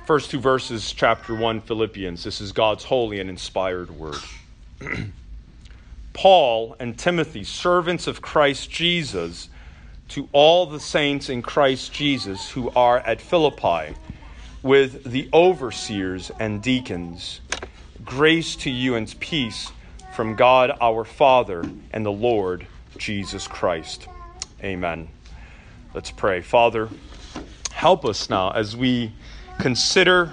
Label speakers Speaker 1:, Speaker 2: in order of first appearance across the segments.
Speaker 1: First two verses, chapter 1, Philippians. This is God's holy and inspired word. Paul and Timothy, servants of Christ Jesus, to all the saints in Christ Jesus who are at Philippi, with the overseers and deacons, grace to you and peace from God our Father and the Lord Jesus Christ. Amen. Let's pray. Father, help us now as we consider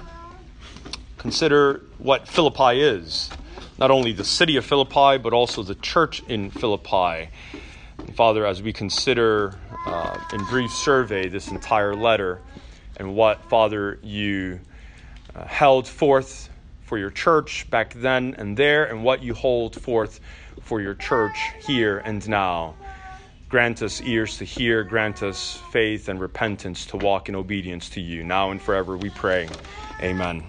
Speaker 1: what Philippi is. Not only the city of Philippi, but also the church in Philippi. And Father, as we consider in brief survey this entire letter and what, Father, you held forth for your church back then and there, and what you hold forth for your church here and now. Grant us ears to hear, grant us faith and repentance to walk in obedience to you. Now and forever we pray. Amen.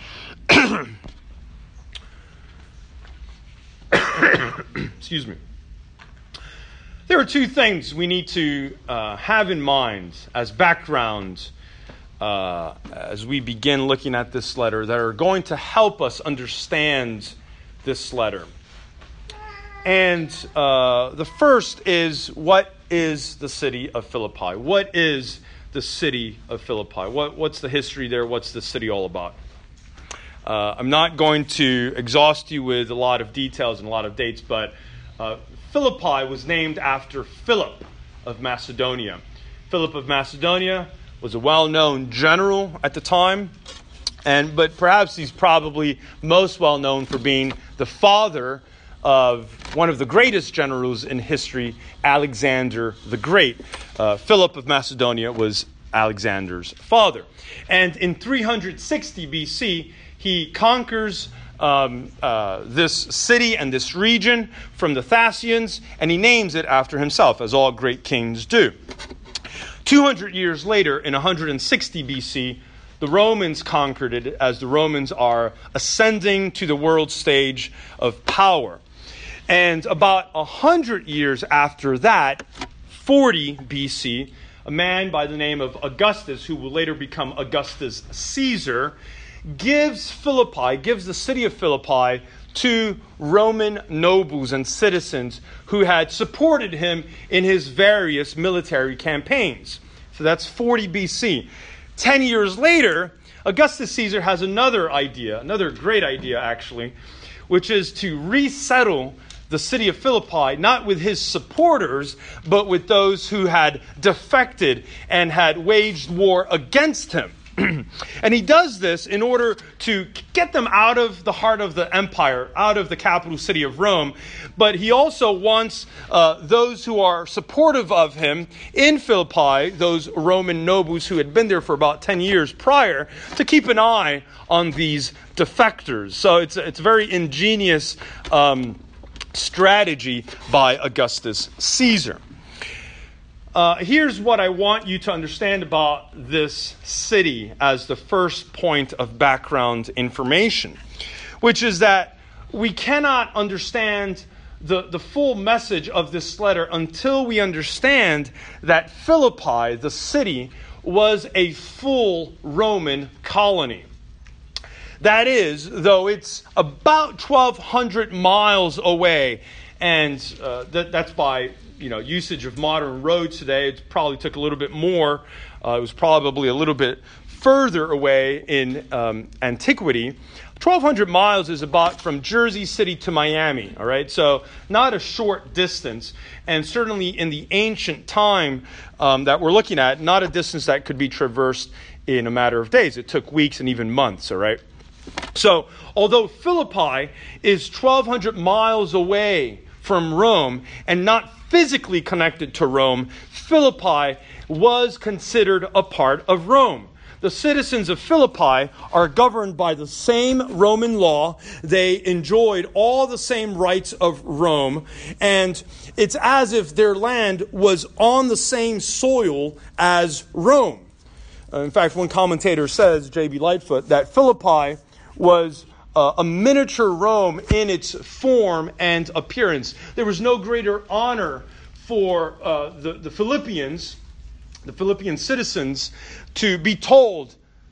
Speaker 1: Excuse me. There are two things we need to have in mind as background as we begin looking at this letter that are going to help us understand this letter. And the first is, what is the city of Philippi? What is the city of Philippi? What's the history there? What's the city all about? I'm not going to exhaust you with a lot of details and a lot of dates, but Philippi was named after Philip of Macedonia. Philip of Macedonia was a well-known general at the time, but perhaps he's probably most well-known for being the father of one of the greatest generals in history, Alexander the Great. Philip of Macedonia was Alexander's father. And in 360 BC, he conquers this city and this region from the Thasians, and he names it after himself, as all great kings do. 200 years later, in 160 BC, the Romans conquered it, as the Romans are ascending to the world stage of power. And about 100 years after that, 40 BC, a man by the name of Augustus, who will later become Augustus Caesar, gives the city of Philippi to Roman nobles and citizens who had supported him in his various military campaigns. So that's 40 BC. 10 years later, Augustus Caesar has another idea, another great idea actually, which is to resettle the city of Philippi, not with his supporters, but with those who had defected and had waged war against him. And he does this in order to get them out of the heart of the empire, out of the capital city of Rome. But he also wants those who are supportive of him in Philippi, those Roman nobles who had been there for about 10 years prior, to keep an eye on these defectors. So it's a very ingenious strategy by Augustus Caesar. Here's what I want you to understand about this city as the first point of background information, which is that we cannot understand the full message of this letter until we understand that Philippi, the city, was a full Roman colony. That is, though it's about 1,200 miles away, and that's by usage of modern roads today. It probably took a little bit more. It was probably a little bit further away in antiquity. 1,200 miles is about from Jersey City to Miami, all right? So not a short distance, and certainly in the ancient time that we're looking at, not a distance that could be traversed in a matter of days. It took weeks and even months, all right? So although Philippi is 1,200 miles away from Rome and not physically connected to Rome, Philippi was considered a part of Rome. The citizens of Philippi are governed by the same Roman law. They enjoyed all the same rights of Rome, and it's as if their land was on the same soil as Rome. In fact, one commentator says, J.B. Lightfoot, that Philippi was a miniature Rome in its form and appearance. There was no greater honor for the Philippian citizens, to be told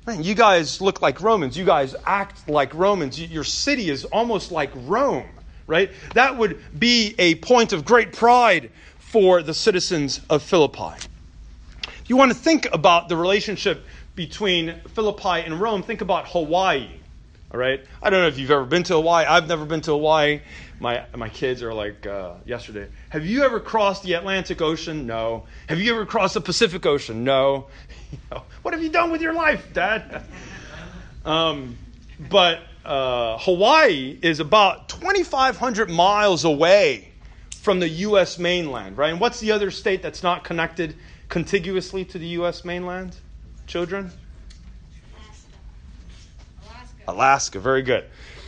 Speaker 1: Man, you guys look like Romans. You guys act like Romans. Your city is almost like Rome, right? That would be a point of great pride for the citizens of Philippi. If you want to think about the relationship between Philippi and Rome, think about Hawaii, all right? I don't know if you've ever been to Hawaii. I've never been to Hawaii. My kids are like, yesterday, have you ever crossed the Atlantic Ocean? No. Have you ever crossed the Pacific Ocean? No. What have you done with your life, Dad? But Hawaii is about 2,500 miles away from the U.S. mainland, right? And what's the other state that's not connected contiguously to the U.S. mainland? Children? Alaska, very good.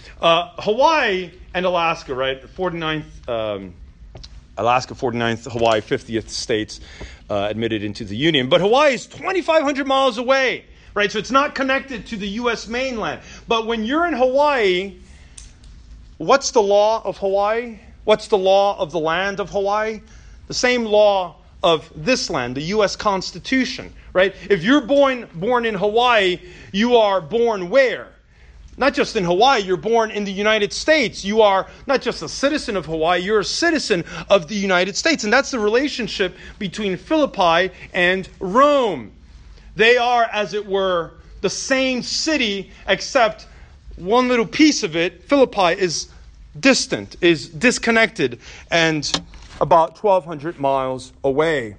Speaker 1: Hawaii and Alaska, right? 49th, Alaska 49th, Hawaii 50th states admitted into the Union. But Hawaii is 2,500 miles away, right? So it's not connected to the U.S. mainland. But when you're in Hawaii, what's the law of Hawaii? What's the law of the land of Hawaii? The same law of this land, the U.S. Constitution, right? If you're born in Hawaii, you are born where? Not just in Hawaii, you're born in the United States. You are not just a citizen of Hawaii, you're a citizen of the United States. And that's the relationship between Philippi and Rome. They are, as it were, the same city, except one little piece of it, Philippi, is distant, is disconnected, and about 1,200 miles away.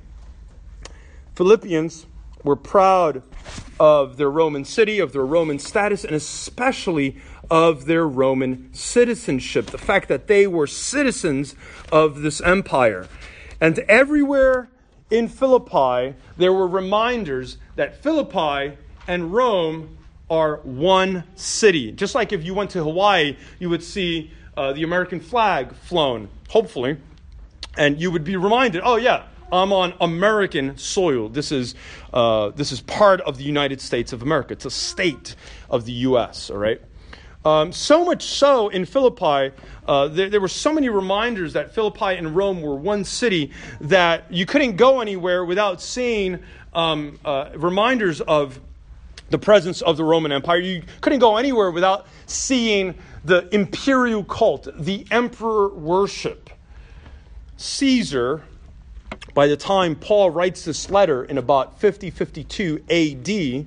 Speaker 1: Philippians were proud of their Roman city, of their Roman status, and especially of their Roman citizenship, the fact that they were citizens of this empire. And everywhere in Philippi, there were reminders that Philippi and Rome are one city. Just like if you went to Hawaii, you would see the American flag flown, hopefully, and you would be reminded, oh yeah, I'm on American soil. This is part of the United States of America. It's a state of the U.S., all right? So much so in Philippi, there were so many reminders that Philippi and Rome were one city that you couldn't go anywhere without seeing reminders of the presence of the Roman Empire. You couldn't go anywhere without seeing the imperial cult, the emperor worship. Caesar, by the time Paul writes this letter in about 50-52 AD,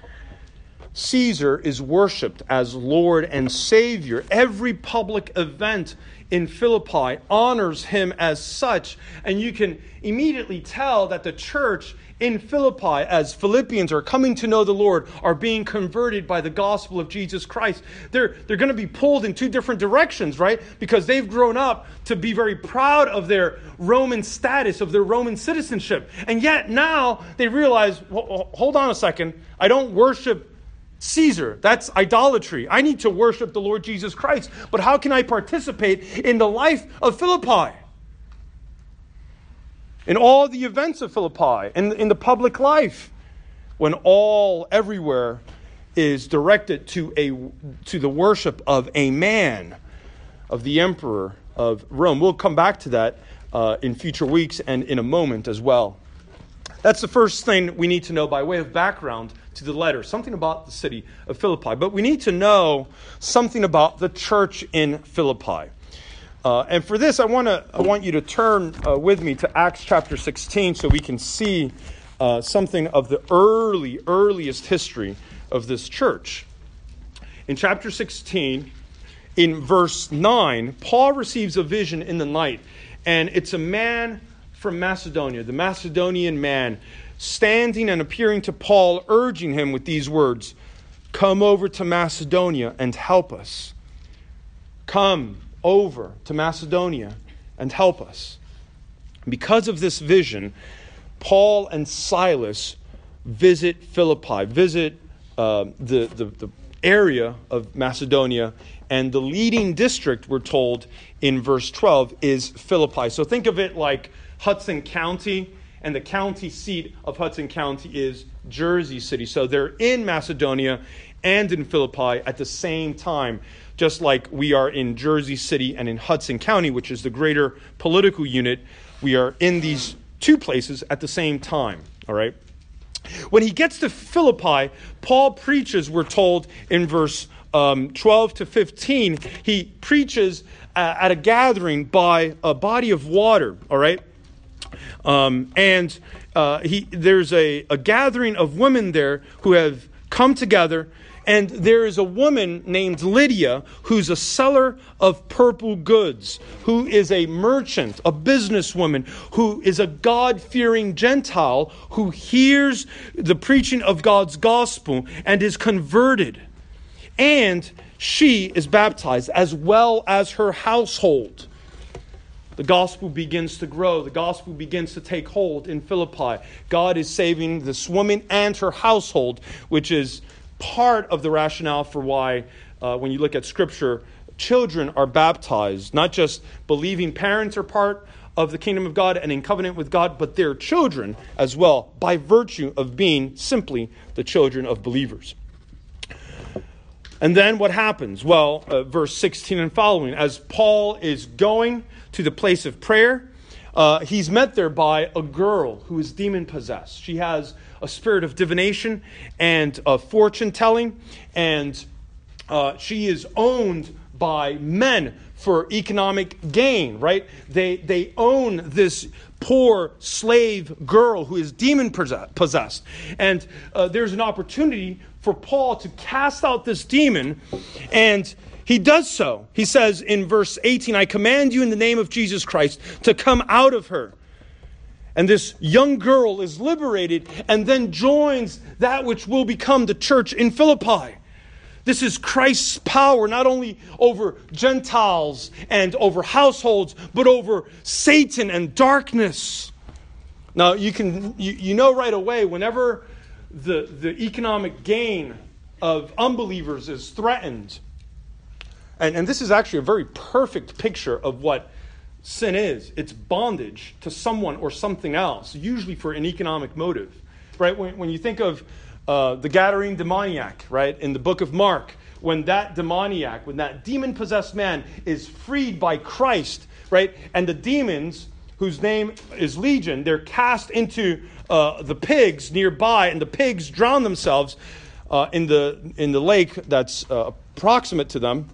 Speaker 1: Caesar is worshipped as Lord and Savior. Every public event in Philippi honors him as such. And you can immediately tell that the church in Philippi, as Philippians are coming to know the Lord, are being converted by the gospel of Jesus Christ. They're going to be pulled in two different directions, right? Because they've grown up to be very proud of their Roman status, of their Roman citizenship. And yet now they realize, hold on a second, I don't worship Caesar. That's idolatry. I need to worship the Lord Jesus Christ. But how can I participate in the life of Philippi? In all the events of Philippi, in the public life, when everywhere is directed to the worship of a man, of the emperor of Rome. We'll come back to that in future weeks and in a moment as well. That's the first thing we need to know by way of background to the letter, something about the city of Philippi. But we need to know something about the church in Philippi. And for this, I want you to turn with me to Acts chapter 16 so we can see something of the earliest history of this church. In chapter 16, in verse 9, Paul receives a vision in the night, and it's a man from Macedonia, the Macedonian man, standing and appearing to Paul, urging him with these words, "Come over to Macedonia and help us. Come over to Macedonia and help us." Because of this vision, Paul and Silas visit Philippi, visit the area of Macedonia, and the leading district, we're told in verse 12, is Philippi. So think of it like Hudson County, and the county seat of Hudson County is Jersey City. So they're in Macedonia and in Philippi at the same time, just like we are in Jersey City and in Hudson County, which is the greater political unit. We are in these two places at the same time, all right? When he gets to Philippi, Paul preaches, we're told in verse 12 to 15, he preaches at a gathering by a body of water, all right? There's a gathering of women there who have come together, and there is a woman named Lydia who's a seller of purple goods, who is a merchant, a businesswoman, who is a God-fearing Gentile who hears the preaching of God's gospel and is converted. And she is baptized as well as her household. The gospel begins to grow. The gospel begins to take hold in Philippi. God is saving this woman and her household, which is part of the rationale for why, when you look at Scripture, children are baptized. Not just believing parents are part of the kingdom of God and in covenant with God, but their children as well, by virtue of being simply the children of believers. And then what happens? Well, verse 16 and following, as Paul is going to the place of prayer, he's met there by a girl who is demon-possessed. She has a spirit of divination and fortune-telling, and she is owned by men for economic gain, right? They own this poor slave girl who is demon-possessed. And there's an opportunity for Paul to cast out this demon, and he does so. He says in verse 18, I command you in the name of Jesus Christ to come out of her. And this young girl is liberated and then joins that which will become the church in Philippi. This is Christ's power, not only over Gentiles and over households, but over Satan and darkness. Now, you know right away, whenever the economic gain of unbelievers is threatened, and this is actually a very perfect picture of what sin is. It's bondage to someone or something else, usually for an economic motive. Right? When you think of the Gadarene demoniac, right, in the book of Mark, when that demoniac, when that demon-possessed man is freed by Christ, right, and the demons, whose name is Legion, they're cast into the pigs nearby, and the pigs drown themselves in the lake that's proximate to them.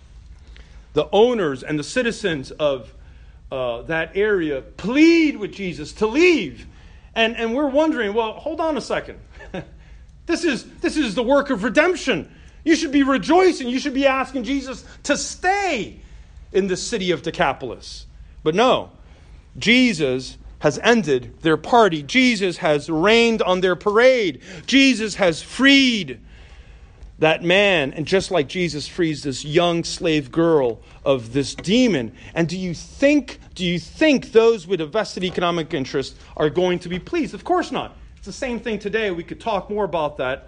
Speaker 1: The owners and the citizens of that area plead with Jesus to leave. And we're wondering, well, hold on a second. This is the work of redemption. You should be rejoicing. You should be asking Jesus to stay in the city of Decapolis. But no, Jesus has ended their party. Jesus has rained on their parade. Jesus has freed that man, and just like Jesus frees this young slave girl of this demon. And do you think those with a vested economic interest are going to be pleased? Of course not. It's the same thing today. We could talk more about that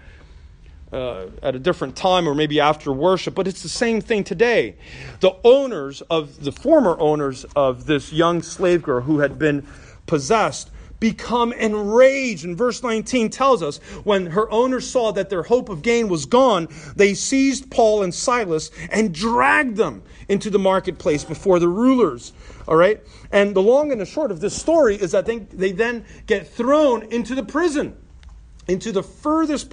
Speaker 1: at a different time or maybe after worship, but it's the same thing today. The former owners of this young slave girl who had been possessed become enraged. And verse 19 tells us, when her owners saw that their hope of gain was gone, they seized Paul and Silas and dragged them into the marketplace before the rulers. All right? And the long and the short of this story is that they then get thrown into the prison, into the furthest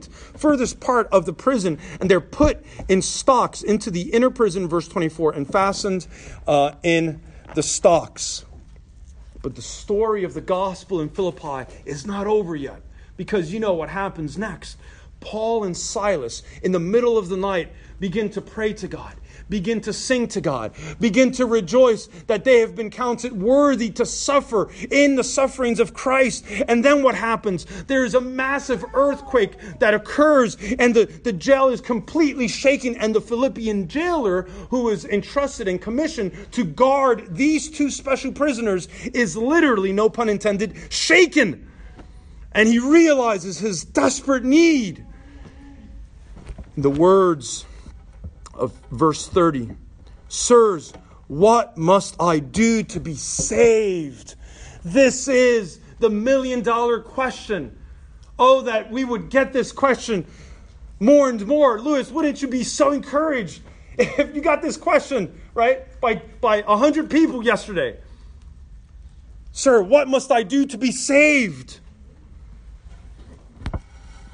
Speaker 1: part of the prison, and they're put in stocks into the inner prison, verse 24, and fastened in the stocks. But the story of the gospel in Philippi is not over yet, because you know what happens next. Paul and Silas, in the middle of the night, begin to pray to God, begin to sing to God, begin to rejoice that they have been counted worthy to suffer in the sufferings of Christ. And then what happens? There is a massive earthquake that occurs, and the jail is completely shaken, and the Philippian jailer, who is entrusted and commissioned to guard these two special prisoners, is literally, no pun intended, shaken. And he realizes his desperate need. The words of verse 30, sirs, what must I do to be saved? This is the $1 million question. Oh, that we would get this question more and more. Lewis, wouldn't you be so encouraged if you got this question, right, by 100 people yesterday? Sir, what must I do to be saved?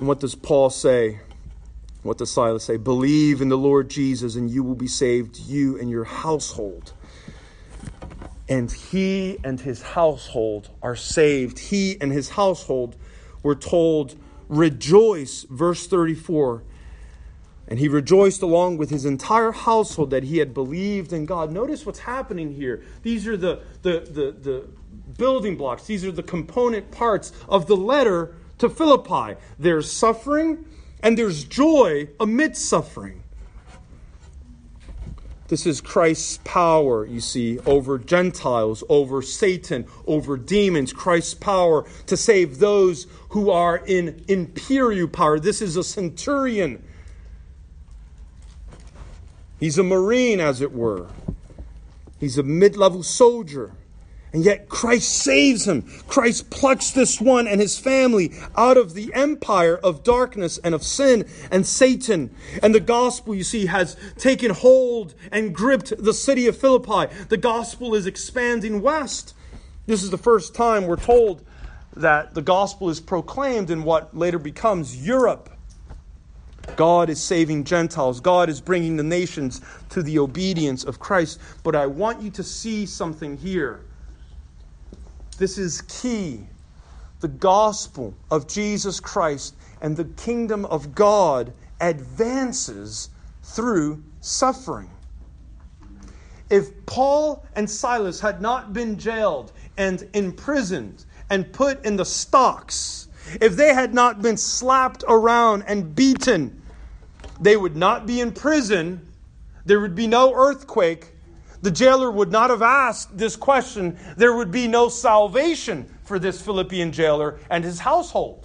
Speaker 1: And what does Paul say? What does Silas say? Believe in the Lord Jesus and you will be saved, you and your household. And he and his household are saved. He and his household were told, rejoice, verse 34. And he rejoiced along with his entire household that he had believed in God. Notice what's happening here. These are the building blocks. These are the component parts of the letter to Philippi. There's suffering and there's joy amidst suffering. This is Christ's power, you see, over Gentiles, over Satan, over demons. Christ's power to save those who are in imperial power. This is a centurion. He's a Marine, as it were. He's a mid-level soldier. And yet Christ saves him. Christ plucks this one and his family out of the empire of darkness and of sin and Satan. And the gospel, you see, has taken hold and gripped the city of Philippi. The gospel is expanding west. This is the first time we're told that the gospel is proclaimed in what later becomes Europe. God is saving Gentiles. God is bringing the nations to the obedience of Christ. But I want you to see something here. This is key. The gospel of Jesus Christ and the kingdom of God advances through suffering. If Paul and Silas had not been jailed and imprisoned and put in the stocks, if they had not been slapped around and beaten, they would not be in prison. There would be no earthquake. The jailer would not have asked this question. There would be no salvation for this Philippian jailer and his household.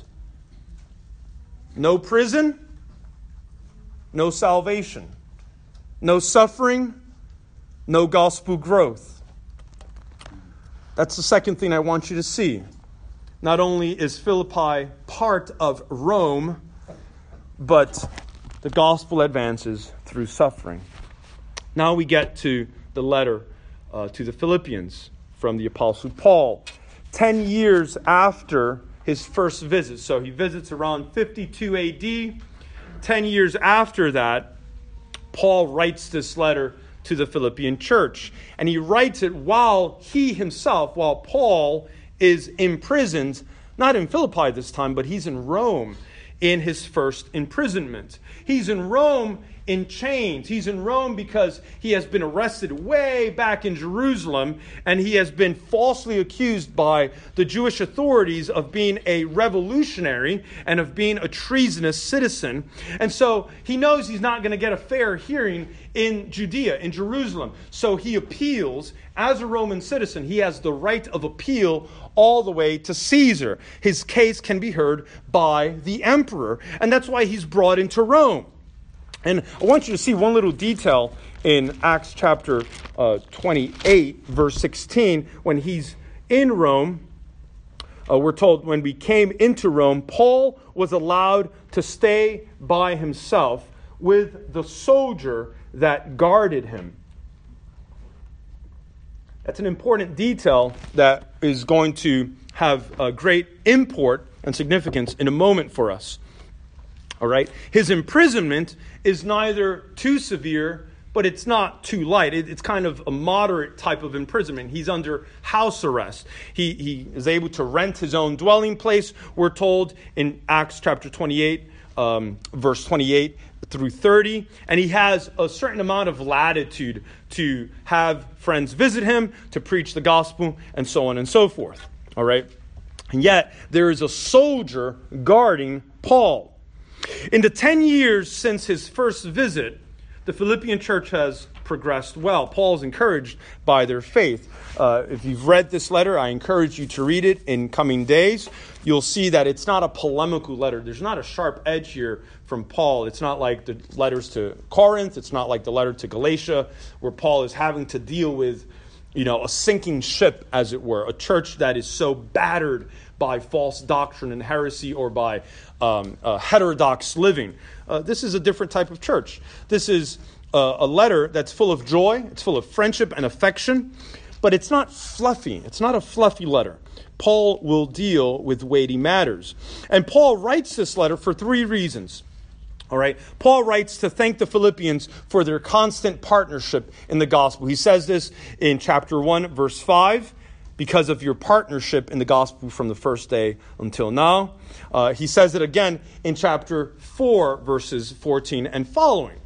Speaker 1: No prison, no salvation. No suffering, no gospel growth. That's the second thing I want you to see. Not only is Philippi part of Rome, but the gospel advances through suffering. Now we get to the letter to the Philippians from the Apostle Paul. 10 years after his first visit. So he visits around 52 AD. 10 years after that, Paul writes this letter to the Philippian church. And he writes it while Paul is imprisoned, not in Philippi this time, but he's in Rome in his first imprisonment. He's in Rome in chains. He's in Rome because he has been arrested way back in Jerusalem, and he has been falsely accused by the Jewish authorities of being a revolutionary and of being a treasonous citizen. And so he knows he's not going to get a fair hearing in Judea, in Jerusalem. So he appeals. As a Roman citizen, he has the right of appeal all the way to Caesar. His case can be heard by the emperor, and that's why he's brought into Rome. And I want you to see one little detail in Acts chapter 28, verse 16. When he's in Rome, we're told when we came into Rome, Paul was allowed to stay by himself with the soldier that guarded him. That's an important detail that is going to have a great import and significance in a moment for us. All right? His imprisonment is neither too severe, but it's not too light. It's kind of a moderate type of imprisonment. He's under house arrest. He is able to rent his own dwelling place, we're told in Acts chapter 28, verse 28 through 30. And he has a certain amount of latitude to have friends visit him, to preach the gospel, and so on and so forth. All right? And yet, there is a soldier guarding Paul. In the 10 years since his first visit, the Philippian church has progressed well. Paul is encouraged by their faith. If you've read this letter, I encourage you to read it in coming days. You'll see that it's not a polemical letter. There's not a sharp edge here from Paul. It's not like the letters to Corinth. It's not like the letter to Galatia, where Paul is having to deal with, a sinking ship, as it were, a church that is so battered by false doctrine and heresy or by heterodox living. This is a different type of church. This is a letter that's full of joy. It's full of friendship and affection. but it's not fluffy. It's not a fluffy letter. Paul will deal with weighty matters. And Paul writes this letter for 3 reasons. All right. Paul writes to thank the Philippians for their constant partnership in the gospel. He says this in chapter 1, verse 5, because of your partnership in the gospel from the first day until now. He says it again in chapter 4, verses 14 and following.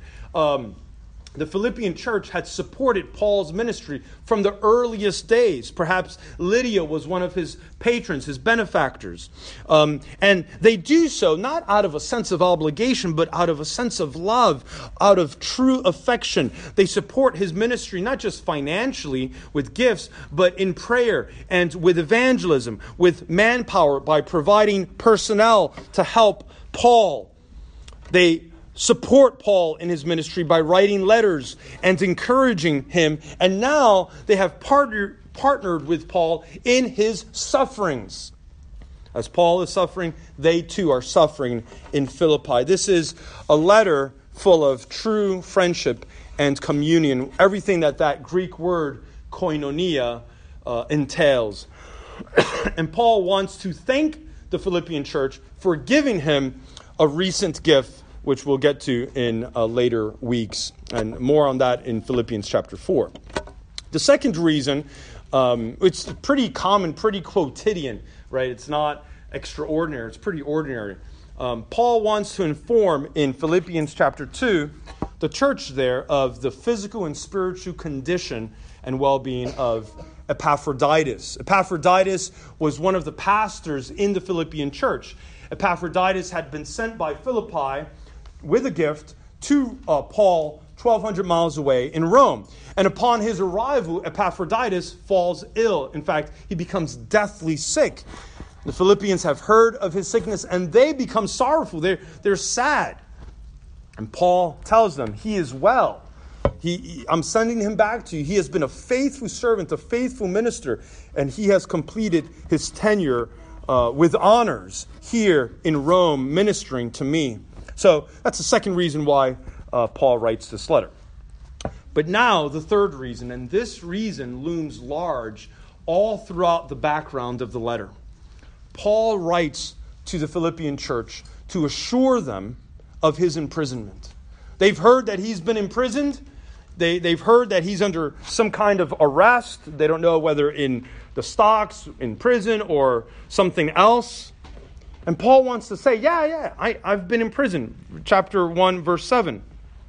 Speaker 1: The Philippian church had supported Paul's ministry from the earliest days. Perhaps Lydia was one of his patrons, his benefactors. And they do so not out of a sense of obligation, but out of a sense of love, out of true affection. They support his ministry not just financially with gifts, but in prayer and with evangelism, with manpower by providing personnel to help Paul. They support Paul in his ministry by writing letters and encouraging him. And now they have partnered with Paul in his sufferings. As Paul is suffering, they too are suffering in Philippi. This is a letter full of true friendship and communion. Everything that Greek word koinonia entails. And Paul wants to thank the Philippian church for giving him a recent gift, which we'll get to in later weeks, and more on that in Philippians chapter 4. The second reason, it's pretty common, pretty quotidian, right? It's not extraordinary, it's pretty ordinary. Paul wants to inform in Philippians chapter 2, the church there, of the physical and spiritual condition and well-being of Epaphroditus. Epaphroditus was one of the pastors in the Philippian church. Epaphroditus had been sent by Philippi with a gift to Paul 1,200 miles away in Rome. And upon his arrival, Epaphroditus falls ill. In fact, he becomes deathly sick. The Philippians have heard of his sickness and they become sorrowful. They're sad. And Paul tells them, he is well. I'm sending him back to you. He has been a faithful servant, a faithful minister, and he has completed his tenure with honors here in Rome, ministering to me. So that's the second reason why Paul writes this letter. But now the third reason, and this reason looms large all throughout the background of the letter. Paul writes to the Philippian church to assure them of his imprisonment. They've heard that he's been imprisoned. They've heard that he's under some kind of arrest. They don't know whether in the stocks, in prison, or something else. And Paul wants to say, I've been in prison. Chapter 1, verse 7.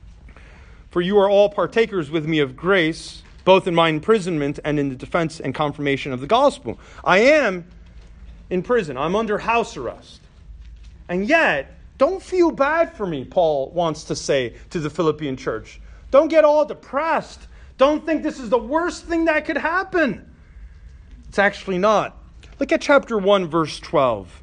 Speaker 1: For you are all partakers with me of grace, both in my imprisonment and in the defense and confirmation of the gospel. I am in prison. I'm under house arrest. And yet, don't feel bad for me, Paul wants to say to the Philippian church. Don't get all depressed. Don't think this is the worst thing that could happen. It's actually not. Look at chapter 1, verse 12.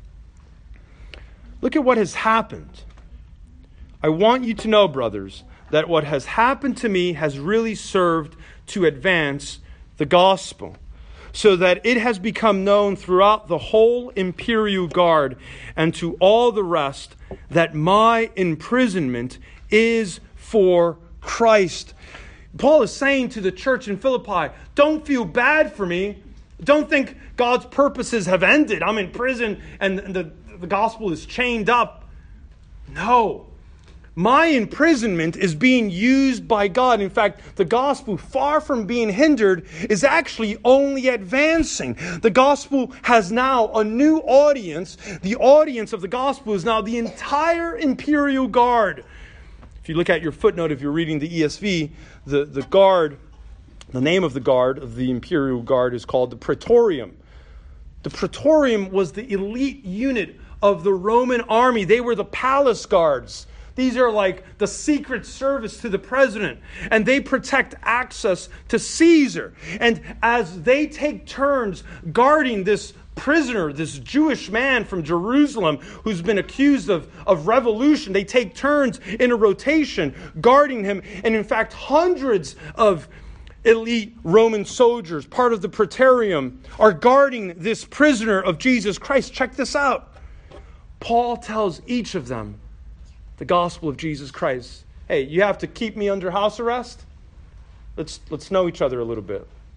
Speaker 1: Look at what has happened. I want you to know, brothers, that what has happened to me has really served to advance the gospel, so that it has become known throughout the whole imperial guard and to all the rest that my imprisonment is for Christ. Paul is saying to the church in Philippi, don't feel bad for me. Don't think God's purposes have ended. I'm in prison and the gospel is chained up. No. My imprisonment is being used by God. In fact, the gospel, far from being hindered, is actually only advancing. The gospel has now a new audience. The audience of the gospel is now the entire imperial guard. If you look at your footnote, if you're reading the ESV, the guard, the name of the guard, of the imperial guard, is called the Praetorium. The Praetorium was the elite unit of the Roman army. They were the palace guards. These are like the secret service to the president. And they protect access to Caesar. And as they take turns guarding this prisoner, this Jewish man from Jerusalem who's been accused of revolution, they take turns in a rotation guarding him. And in fact, hundreds of elite Roman soldiers, part of the Praetorium, are guarding this prisoner of Jesus Christ. Check this out. Paul tells each of them the gospel of Jesus Christ. Hey, you have to keep me under house arrest? Let's know each other a little bit.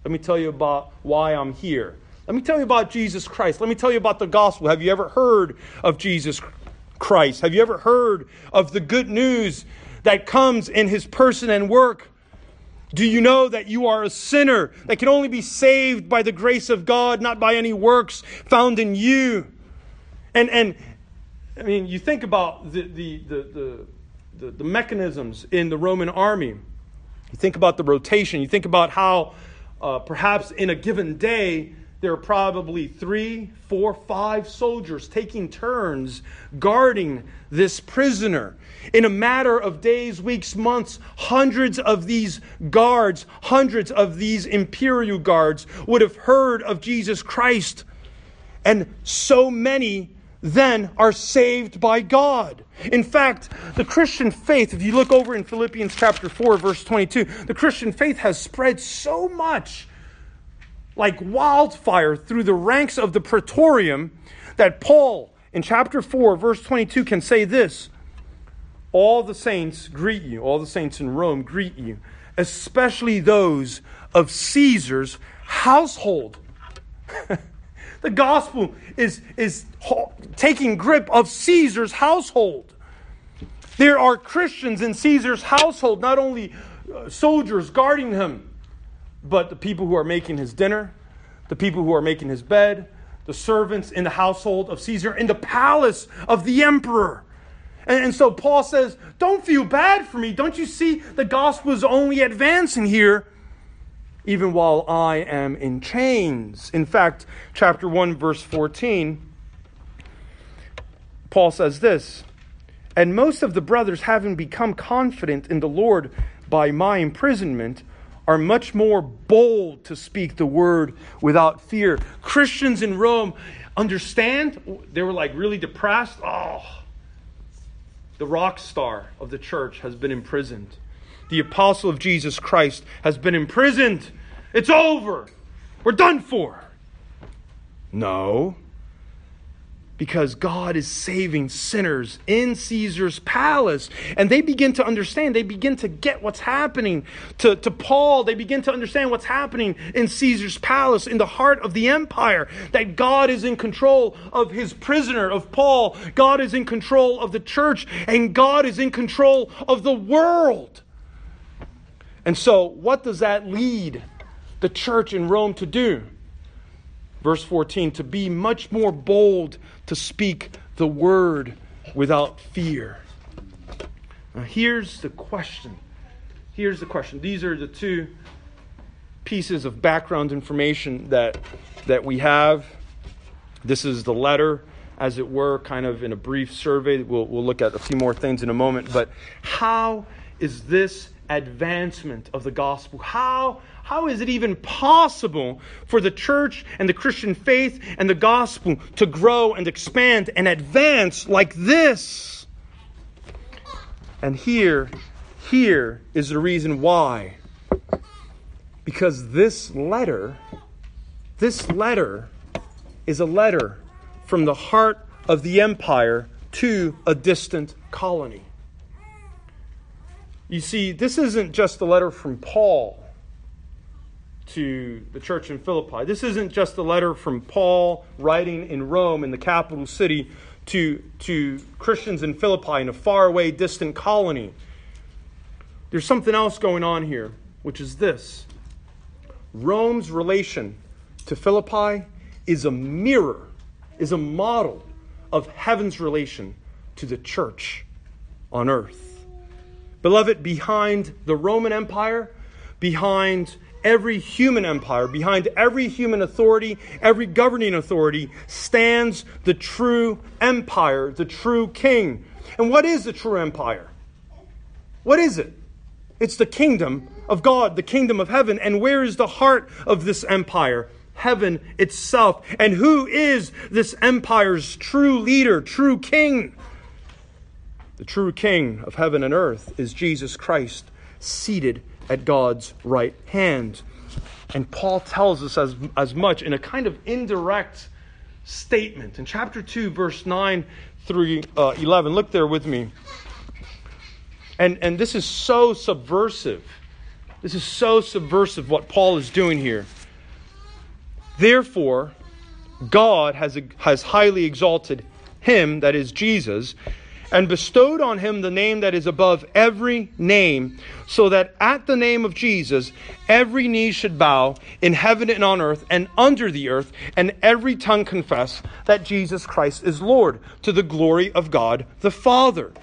Speaker 1: Let me tell you about why I'm here. Let me tell you about Jesus Christ. Let me tell you about the gospel. Have you ever heard of Jesus Christ? Have you ever heard of the good news that comes in his person and work? Do you know that you are a sinner that can only be saved by the grace of God, not by any works found in you? And I mean, you think about the mechanisms in the Roman army. You think about the rotation. You think about how perhaps in a given day, there are probably 3, 4, 5 soldiers taking turns guarding this prisoner. In a matter of days, weeks, months, hundreds of these guards, hundreds of these imperial guards would have heard of Jesus Christ. And so many then are saved by God. In fact, the Christian faith, if you look over in Philippians chapter 4, verse 22, the Christian faith has spread so much like wildfire through the ranks of the Praetorium that Paul in chapter 4, verse 22 can say this: all the saints greet you, all the saints in Rome greet you, especially those of Caesar's household. The gospel is taking grip of Caesar's household. There are Christians in Caesar's household, not only soldiers guarding him, but the people who are making his dinner, the people who are making his bed, the servants in the household of Caesar, in the palace of the emperor. And so Paul says, don't feel bad for me. Don't you see the gospel is only advancing here, even while I am in chains. In fact, chapter 1, verse 14, Paul says this: and most of the brothers, having become confident in the Lord by my imprisonment, are much more bold to speak the word without fear. Christians in Rome understand. They were like really depressed. Oh, the rock star of the church has been imprisoned. The apostle of Jesus Christ has been imprisoned. It's over. We're done for. No. Because God is saving sinners in Caesar's palace. And they begin to understand. They begin to get what's happening to Paul. They begin to understand what's happening in Caesar's palace, in the heart of the empire. That God is in control of his prisoner, of Paul. God is in control of the church. And God is in control of the world. And so, what does that lead the church in Rome to do? Verse 14, to be much more bold to speak the word without fear. Now here's the question. These are the two pieces of background information that we have. This is the letter, as it were, kind of in a brief survey. We'll look at a few more things in a moment. But how is this advancement of the gospel? How is it even possible for the church and the Christian faith and the gospel to grow and expand and advance like this? And here is the reason why. Because this letter is a letter from the heart of the empire to a distant colony. You see, this isn't just a letter from Paul to the church in Philippi. This isn't just a letter from Paul writing in Rome, in the capital city, to Christians in Philippi, in a faraway, distant colony. There's something else going on here, which is this. Rome's relation to Philippi is a mirror, is a model of heaven's relation to the church on earth. Beloved, behind the Roman Empire, behind every human empire, behind every human authority, every governing authority, stands the true empire, the true king. And what is the true empire? What is it? It's the kingdom of God, the kingdom of heaven. And where is the heart of this empire? Heaven itself. And who is this empire's true leader, true king? The true king of heaven and earth is Jesus Christ, seated at God's right hand. And Paul tells us as much in a kind of indirect statement. In chapter 2, verse 9 through 11. Look there with me. And this is so subversive This is so subversive what Paul is doing here. Therefore, God has highly exalted him, that is Jesus, and bestowed on him the name that is above every name, so that at the name of Jesus every knee should bow in heaven and on earth and under the earth, and every tongue confess that Jesus Christ is Lord, to the glory of God the Father.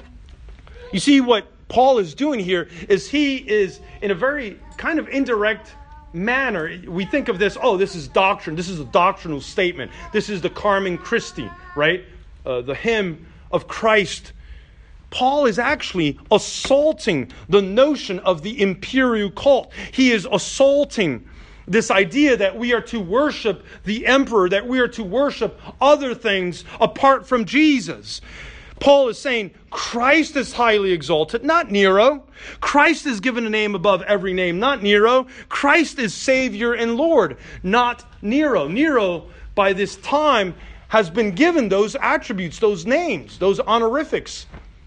Speaker 1: You see, what Paul is doing here is he is, in a very kind of indirect manner, we think of this, this is doctrine, this is a doctrinal statement, this is the Carmen Christi, right? The hymn of Christ. Paul is actually assaulting the notion of the imperial cult. He is assaulting this idea that we are to worship the emperor, that we are to worship other things apart from Jesus. Paul is saying Christ is highly exalted, not Nero. Christ is given a name above every name, not Nero. Christ is Savior and Lord, not Nero. Nero, by this time, has been given those attributes, those names, those honorifics.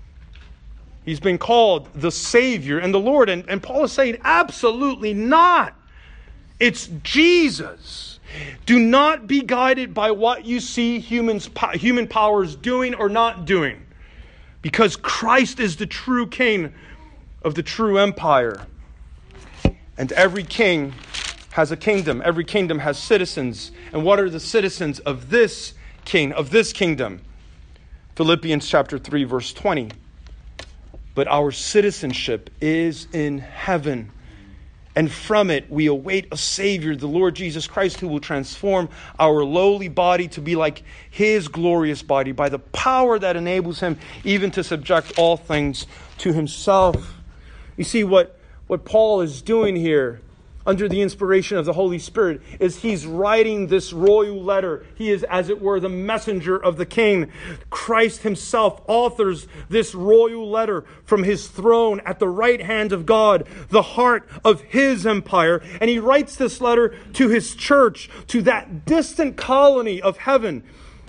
Speaker 1: He's been called the Savior and the Lord. And Paul is saying, absolutely not. It's Jesus. Do not be guided by what you see human powers doing or not doing. Because Christ is the true king of the true empire. And every king has a kingdom. Every kingdom has citizens. And what are the citizens of this king, of this kingdom? Philippians chapter 3, verse 20. But our citizenship is in heaven, and from it we await a Savior, the Lord Jesus Christ, who will transform our lowly body to be like His glorious body by the power that enables Him even to subject all things to Himself. You see, what Paul is doing here, under the inspiration of the Holy Spirit, is he's writing this royal letter. He is, as it were, the messenger of the king. Christ himself authors this royal letter from his throne at the right hand of God, the heart of his empire. And he writes this letter to his church, to that distant colony of heaven.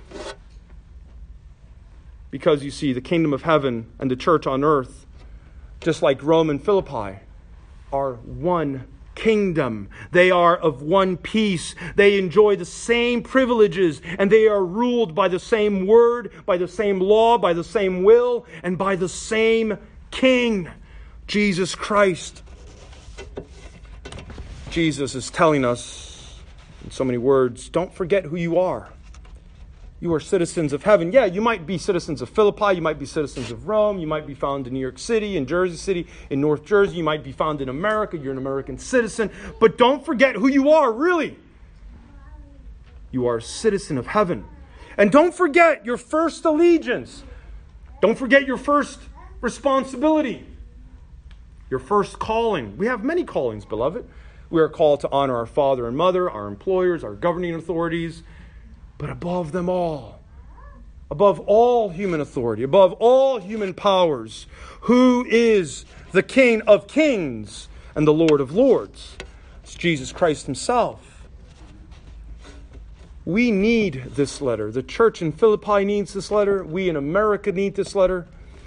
Speaker 1: Because you see, the kingdom of heaven and the church on earth, just like Rome and Philippi, are one kingdom. They are of one piece. They enjoy the same privileges, and they are ruled by the same word, by the same law, by the same will, and by the same King, Jesus Christ. Jesus is telling us in so many words, don't forget who you are. You are citizens of heaven. Yeah, you might be citizens of Philippi. You might be citizens of Rome. You might be found in New York City, in Jersey City, in North Jersey. You might be found in America. You're an American citizen. But don't forget who you are, really. You are a citizen of heaven. And don't forget your first allegiance. Don't forget your first responsibility. Your first calling. We have many callings, beloved. We are called to honor our father and mother, our employers, our governing authorities. But above them all, above all human authority, above all human powers, who is the King of kings and the Lord of lords? It's Jesus Christ himself. We need this letter. The church in Philippi needs this letter. We in America need this letter.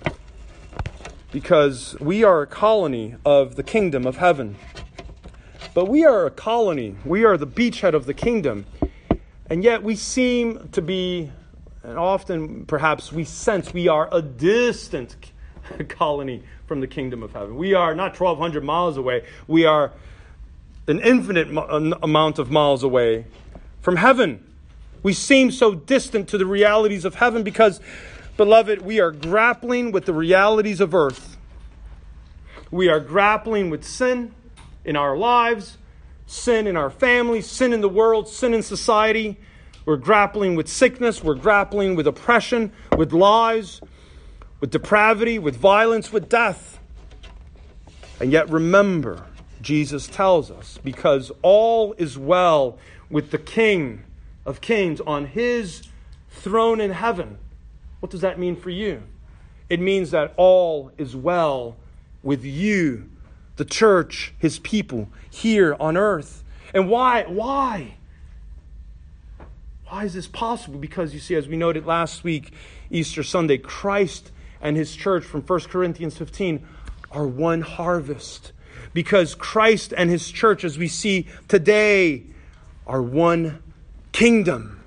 Speaker 1: Because we are a colony of the kingdom of heaven. But we are a colony. We are the beachhead of the kingdom. And yet we seem to be, and often perhaps we sense we are a distant colony from the kingdom of heaven. We are not 1,200 miles away. We are an infinite amount of miles away from heaven. We seem so distant to the realities of heaven because, beloved, we are grappling with the realities of earth. We are grappling with sin in our lives, sin in our families, sin in the world, sin in society. We're grappling with sickness. We're grappling with oppression, with lies, with depravity, with violence, with death. And yet remember, Jesus tells us, because all is well with the King of Kings on his throne in heaven. What does that mean for you? It means that all is well with you, the church, his people, here on earth. And why? Why is this possible? Because you see, as we noted last week, Easter Sunday, Christ and his church from 1 Corinthians 15 are one harvest. because Christ and his church, as we see today, are one kingdom.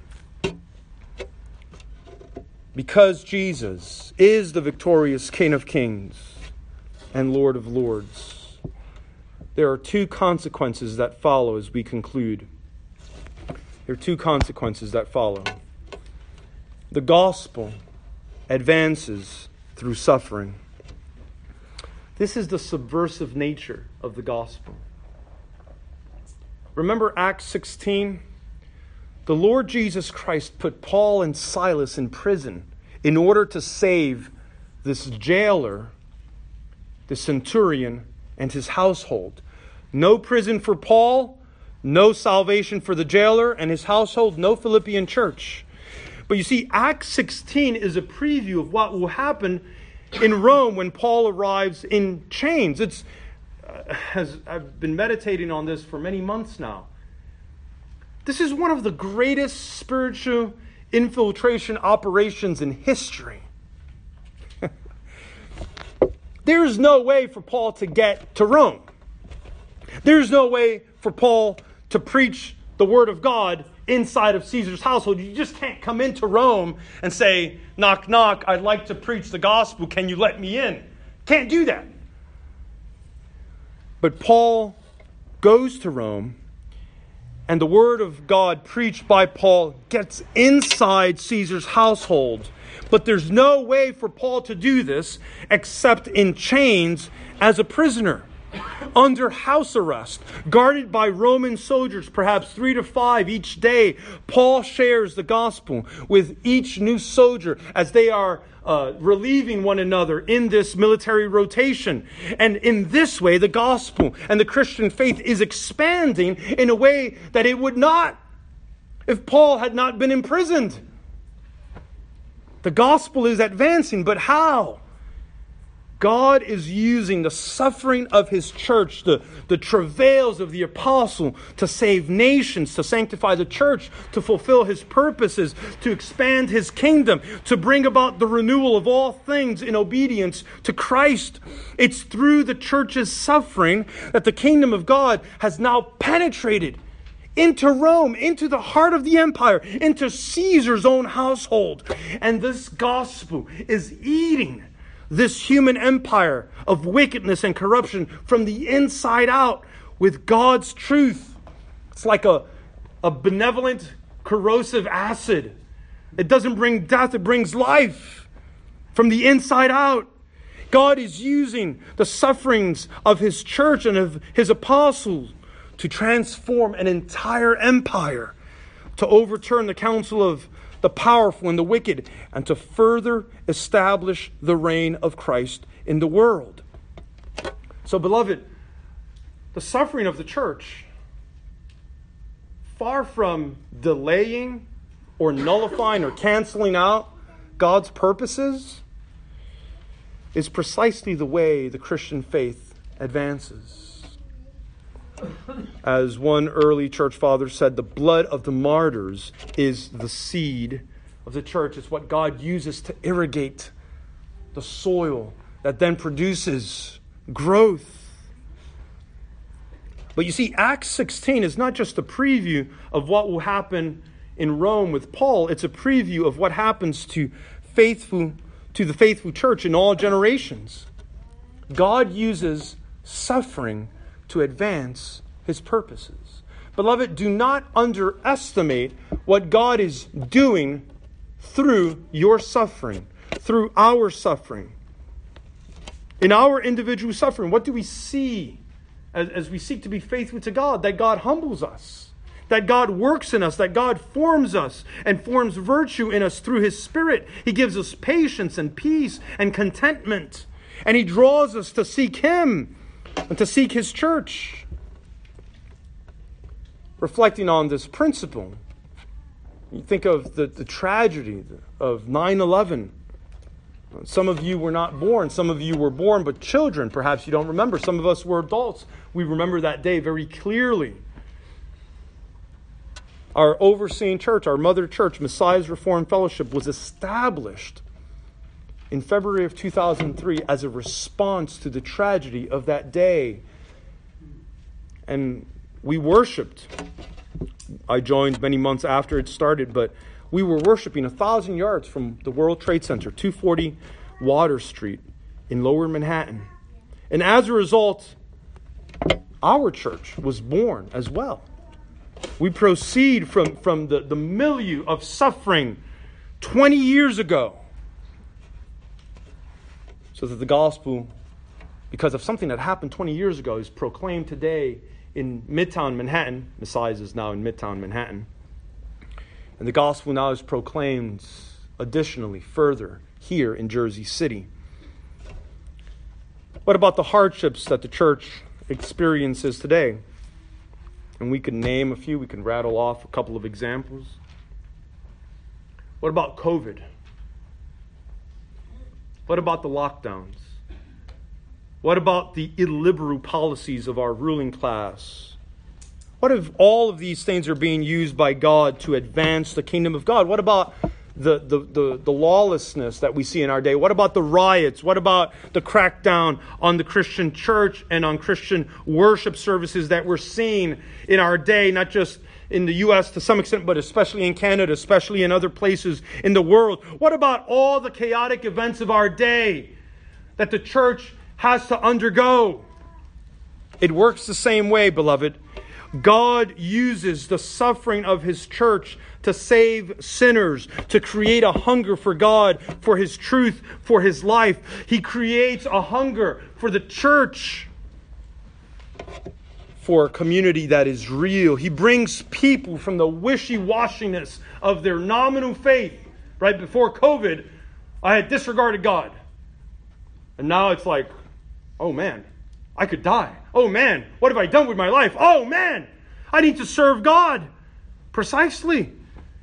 Speaker 1: Because Jesus is the victorious King of Kings and Lord of Lords, there are two consequences that follow as we conclude. There are two consequences that follow. The gospel advances through suffering. This is the subversive nature of the gospel. Remember Acts 16? The Lord Jesus Christ put Paul and Silas in prison in order to save this jailer, the centurion, and his household. No prison for Paul, no salvation for the jailer and his household, no Philippian church. But you see, Acts 16 is a preview of what will happen in Rome when Paul arrives in chains. I've been meditating on this for many months now. This is one of the greatest spiritual infiltration operations in history. There's no way for Paul to get to Rome. There's no way for Paul to preach the word of God inside of Caesar's household. You just can't come into Rome and say, knock, knock, I'd like to preach the gospel. Can you let me in? Can't do that. But Paul goes to Rome, and the word of God preached by Paul gets inside Caesar's household. But there's no way for Paul to do this except in chains as a prisoner, under house arrest, guarded by Roman soldiers, perhaps 3 to 5 each day. Paul shares the gospel with each new soldier as they are relieving one another in this military rotation. And in this way, the gospel and the Christian faith is expanding in a way that it would not if Paul had not been imprisoned. The gospel is advancing, but how? God is using the suffering of his church, the travails of the apostle to save nations, to sanctify the church, to fulfill his purposes, to expand his kingdom, to bring about the renewal of all things in obedience to Christ. It's through the church's suffering that the kingdom of God has now penetrated into Rome, into the heart of the empire, into Caesar's own household. And this gospel is eating this human empire of wickedness and corruption from the inside out with God's truth. It's like a benevolent, corrosive acid. It doesn't bring death, it brings life from the inside out. God is using the sufferings of his church and of his apostles to transform an entire empire, to overturn the counsel of the powerful and the wicked, and to further establish the reign of Christ in the world. So, beloved, the suffering of the church, far from delaying or nullifying or canceling out God's purposes, is precisely the way the Christian faith advances. As one early church father said, the blood of the martyrs is the seed of the church. It's what God uses to irrigate the soil that then produces growth. But you see, Acts 16 is not just a preview of what will happen in Rome with Paul. It's a preview of what happens to the faithful church in all generations. God uses suffering to advance his purposes. Beloved, do not underestimate what God is doing through your suffering, through our suffering. In our individual suffering, what do we see as we seek to be faithful to God? That God humbles us, that God works in us, that God forms us and forms virtue in us through his Spirit. He gives us patience and peace and contentment, and he draws us to seek him and to seek his church. Reflecting on this principle, you think of the tragedy of 9/11. Some of you were not born. Some of you were born, but children. Perhaps you don't remember. Some of us were adults. We remember that day very clearly. Our overseeing church, our mother church, Messiah's Reformed Fellowship, was established in February of 2003 as a response to the tragedy of that day. and we worshiped. I joined many months after it started, but we were worshiping 1,000 yards from the World Trade Center, 240 Water Street in Lower Manhattan. And as a result, our church was born as well. We proceed from the milieu of suffering 20 years ago, so that the gospel, because of something that happened 20 years ago, is proclaimed today in Midtown Manhattan. Messiah is now in Midtown Manhattan. And the gospel now is proclaimed additionally further here in Jersey City. What about the hardships that the church experiences today? And we could name a few. We can rattle off a couple of examples. What about COVID? What about the lockdowns? What about the illiberal policies of our ruling class? What if all of these things are being used by God to advance the kingdom of God? What about the lawlessness that we see in our day? What about the riots? What about the crackdown on the Christian church and on Christian worship services that we're seeing in our day, not just in the U.S. to some extent, but especially in Canada, especially in other places in the world? What about all the chaotic events of our day that the church has to undergo? It works the same way, beloved. God uses the suffering of His church to save sinners, to create a hunger for God, for His truth, for His life. He creates a hunger for the church, for a community that is real. He brings people from the wishy-washiness of their nominal faith. Right before COVID, I had disregarded God. And now it's like, oh man, I could die. Oh man, what have I done with my life? Oh man, I need to serve God. Precisely.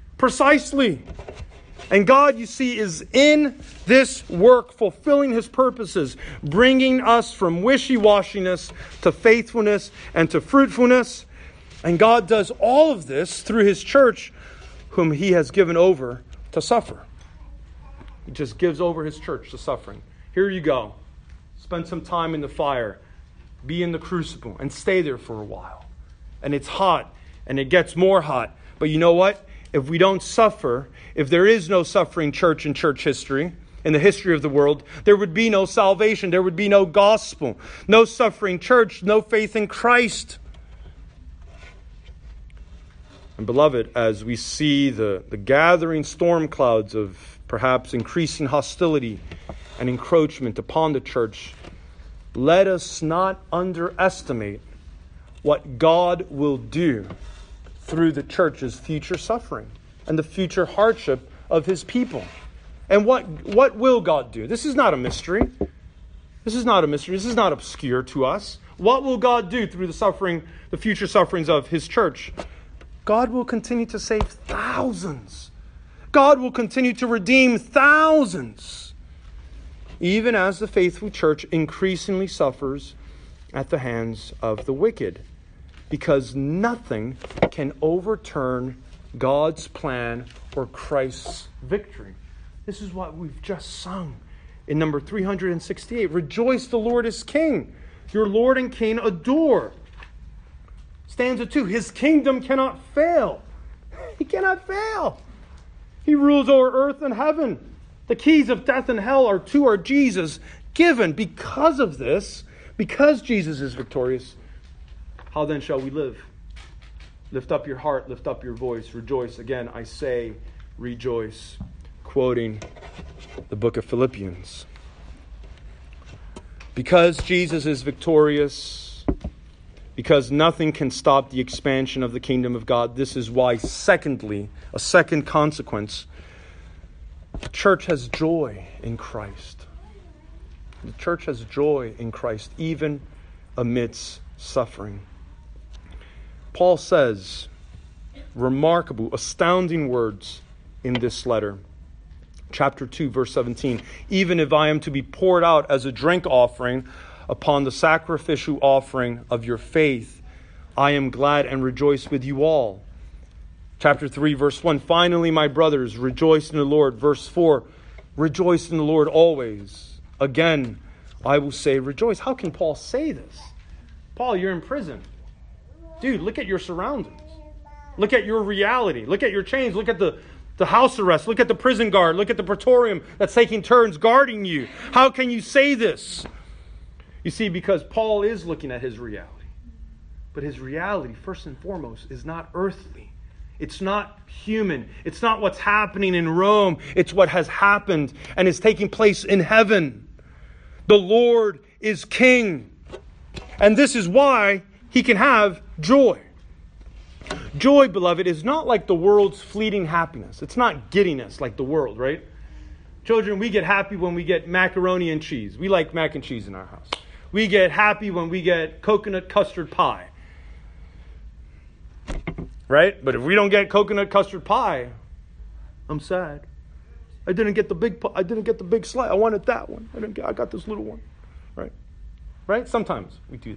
Speaker 1: And God, you see, is in this work, fulfilling His purposes, bringing us from wishy-washiness to faithfulness and to fruitfulness. And God does all of this through His church, whom He has given over to suffer. He just gives over His church to suffering. Here you go. Spend some time in the fire. Be in the crucible and stay there for a while. And it's hot, and it gets more hot. But you know what? If we don't suffer, if there is no suffering church in church history, in the history of the world, there would be no salvation. There would be no gospel. No suffering church. No faith in Christ. And beloved, as we see the gathering storm clouds of perhaps increasing hostility and encroachment upon the church, let us not underestimate what God will do through the church's future suffering and the future hardship of His people. And what will God do? This is not a mystery. This is not a mystery. This is not obscure to us. What will God do through the suffering, the future sufferings of His church? God will continue to save thousands. God will continue to redeem thousands, even as the faithful church increasingly suffers at the hands of the wicked. Because nothing can overturn God's plan or Christ's victory. This is what we've just sung in number 368. Rejoice, the Lord is King. Your Lord and King adore. Stanza 2, His kingdom cannot fail. He cannot fail. He rules over earth and heaven. The keys of death and hell are to our Jesus given. Because of this, because Jesus is victorious, how then shall we live? Lift up your heart, lift up your voice, rejoice. Again, I say, rejoice. Quoting the book of Philippians. Because Jesus is victorious, because nothing can stop the expansion of the kingdom of God, this is why, secondly, a second consequence, the church has joy in Christ. The church has joy in Christ, even amidst suffering. Paul says remarkable, astounding words in this letter. Chapter 2, verse 17. Even if I am to be poured out as a drink offering upon the sacrificial offering of your faith, I am glad and rejoice with you all. Chapter 3, verse 1. Finally, my brothers, rejoice in the Lord. Verse 4. Rejoice in the Lord always. Again, I will say rejoice. How can Paul say this? Paul, you're in prison. Dude, look at your surroundings. Look at your reality. Look at your chains. Look at the house arrest. Look at the prison guard. Look at the praetorium that's taking turns guarding you. How can you say this? You see, because Paul is looking at his reality. But his reality, first and foremost, is not earthly. It's not human. It's not what's happening in Rome. It's what has happened and is taking place in heaven. The Lord is King. And this is why he can have joy. Joy, beloved, is not like the world's fleeting happiness. It's not giddiness like the world, right? Children, we get happy when we get macaroni and cheese. We like mac and cheese in our house. We get happy when we get coconut custard pie. Right? But if we don't get coconut custard pie, I'm sad. I didn't get the big slice. I wanted that one. I got this little one. Right? Right? Sometimes we do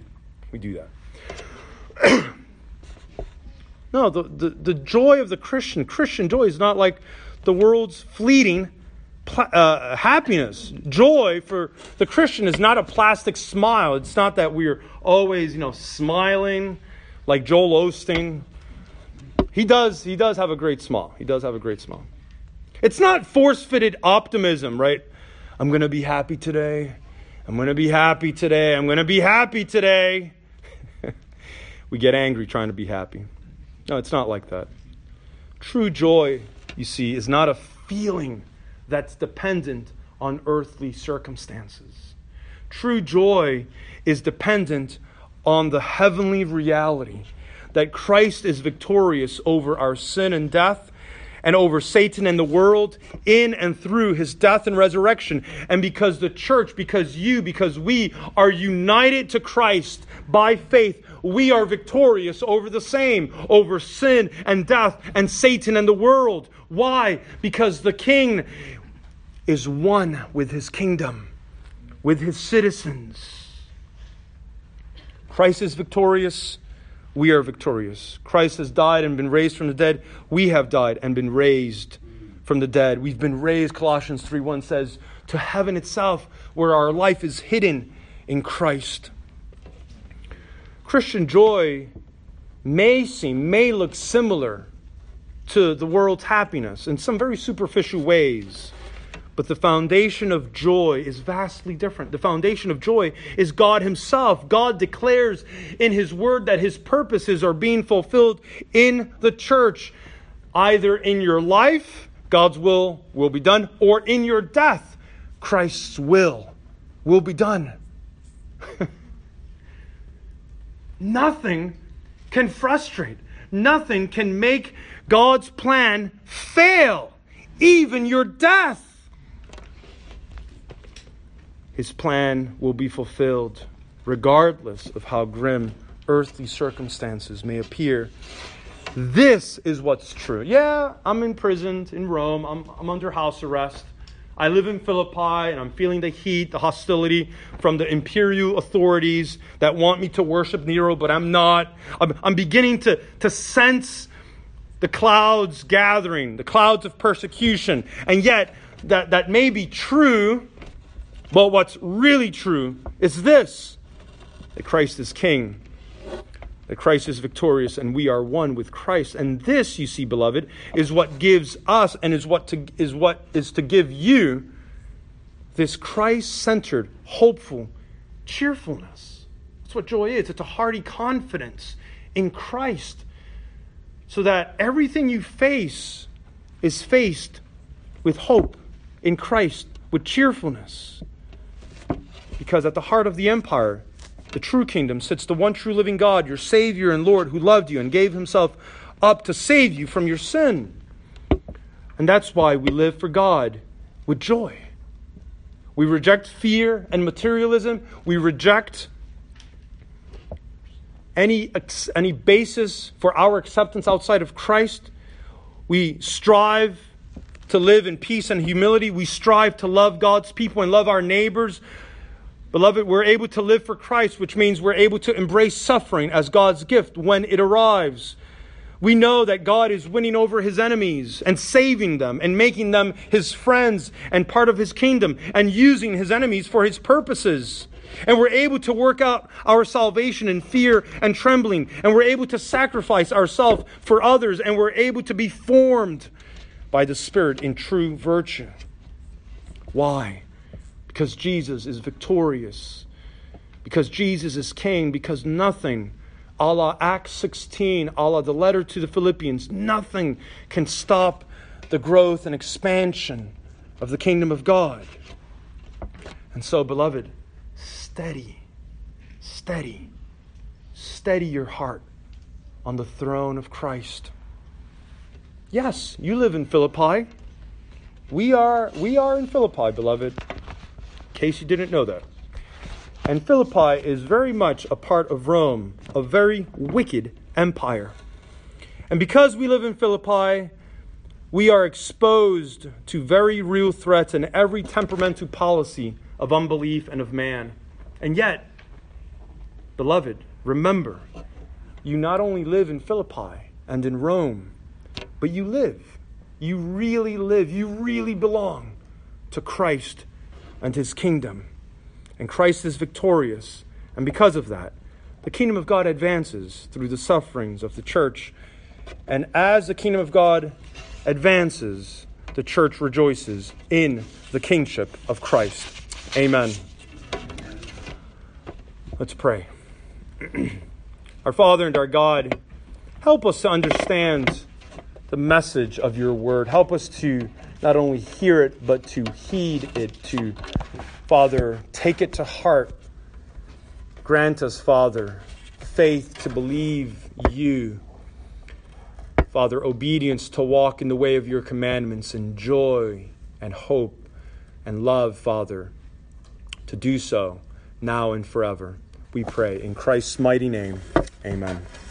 Speaker 1: that. No, the joy of the Christian joy is not like the world's fleeting happiness. Joy for the Christian is not a plastic smile. It's not that we're always, smiling like Joel Osteen. He does have a great smile. He does have a great smile. It's not force-fitted optimism, right? I'm going to be happy today. I'm going to be happy today. I'm going to be happy today. We get angry trying to be happy. No, it's not like that. True joy, you see, is not a feeling that's dependent on earthly circumstances. True joy is dependent on the heavenly reality that Christ is victorious over our sin and death and over Satan and the world in and through his death and resurrection. And because the church, because we are united to Christ by faith, we are victorious over the same, over sin and death and Satan and the world. Why? Because the King is one with his kingdom, with his citizens. Christ is victorious. We are victorious. Christ has died and been raised from the dead. We have died and been raised from the dead. We've been raised, Colossians 3:1 says, to heaven itself, where our life is hidden in Christ. Christian joy may look similar to the world's happiness in some very superficial ways. But the foundation of joy is vastly different. The foundation of joy is God himself. God declares in his word that his purposes are being fulfilled in the church. Either in your life, God's will be done, or in your death, Christ's will be done. Nothing can frustrate. Nothing can make God's plan fail. Even your death. His plan will be fulfilled regardless of how grim earthly circumstances may appear. This is what's true. Yeah, I'm imprisoned in Rome. I'm under house arrest. I live in Philippi and I'm feeling the heat, the hostility from the imperial authorities that want me to worship Nero, but I'm not. I'm beginning to sense the clouds gathering, the clouds of persecution. And yet, that may be true. But what's really true is this, that Christ is King, that Christ is victorious, and we are one with Christ. And this, you see, beloved, is what gives us and is what is to give you this Christ-centered, hopeful cheerfulness. That's what joy is. It's a hearty confidence in Christ, so that everything you face is faced with hope in Christ, with cheerfulness. Because at the heart of the empire, the true kingdom, sits the one true living God, your Savior and Lord, who loved you and gave himself up to save you from your sin. And that's why we live for God with joy. We reject fear and materialism. We reject any basis for our acceptance outside of Christ. We strive to live in peace and humility. We strive to love God's people and love our neighbors. Beloved, we're able to live for Christ, which means we're able to embrace suffering as God's gift when it arrives. We know that God is winning over his enemies and saving them and making them his friends and part of his kingdom and using his enemies for his purposes. And we're able to work out our salvation in fear and trembling. And we're able to sacrifice ourselves for others. And we're able to be formed by the Spirit in true virtue. Why? Because Jesus is victorious. Because Jesus is King. Because nothing, a la Acts 16, a la the letter to the Philippians, nothing can stop the growth and expansion of the kingdom of God. And so, beloved, steady your heart on the throne of Christ. Yes, you live in Philippi. We are in Philippi, beloved, in case you didn't know that. And Philippi is very much a part of Rome, a very wicked empire. And because we live in Philippi, we are exposed to very real threats and every temperamental policy of unbelief and of man. And yet, beloved, remember, you not only live in Philippi and in Rome, but you live. You really live. You really belong to Christ and His kingdom. And Christ is victorious. And because of that, the kingdom of God advances through the sufferings of the church. And as the kingdom of God advances, the church rejoices in the kingship of Christ. Amen. Let's pray. Our Father and our God, help us to understand the message of your word. Help us to not only hear it, but to heed it, to, Father, take it to heart. Grant us, Father, faith to believe you. Father, obedience to walk in the way of your commandments, and joy and hope and love, Father, to do so now and forever. We pray in Christ's mighty name. Amen.